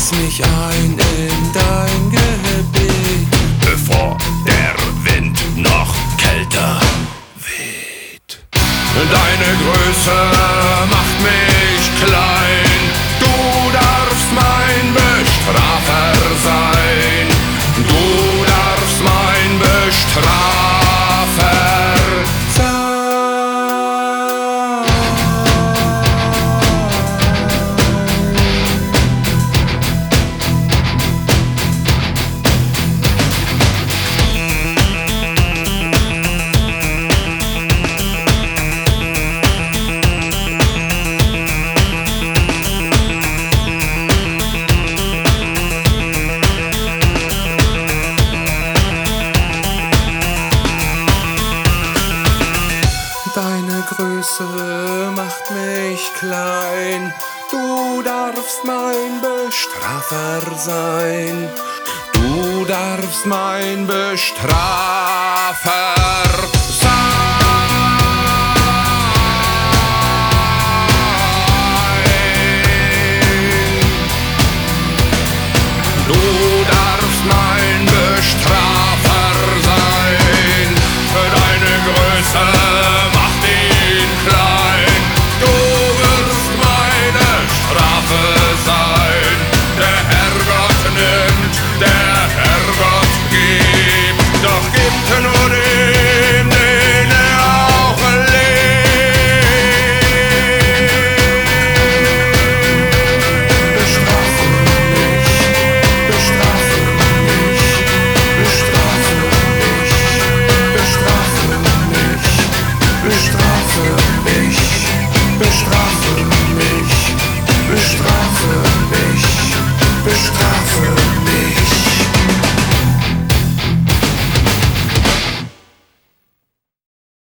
Schließ mich ein in dein Gebet, bevor der Wind noch kälter weht. Deine Größe macht mich klein, du darfst mein Bestrafer sein, du darfst mein Bestrafer sein. Deine Größe macht mich klein, du darfst mein Bestrafer sein, du darfst mein Bestrafer sein. Du